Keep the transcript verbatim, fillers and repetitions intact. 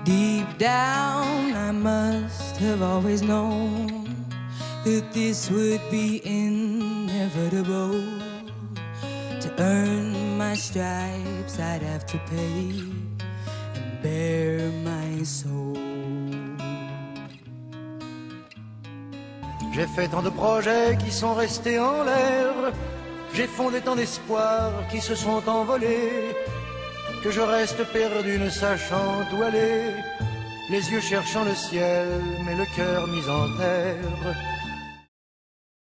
Deep down, I must have always known that this would be inevitable. To earn my stripes, I'd have to pay and bare my soul. J'ai fait tant de projets qui sont restés en l'air. J'ai fondé tant d'espoirs qui se sont envolés, que je reste perdu ne sachant où aller, les yeux cherchant le ciel, mais le cœur mis en terre.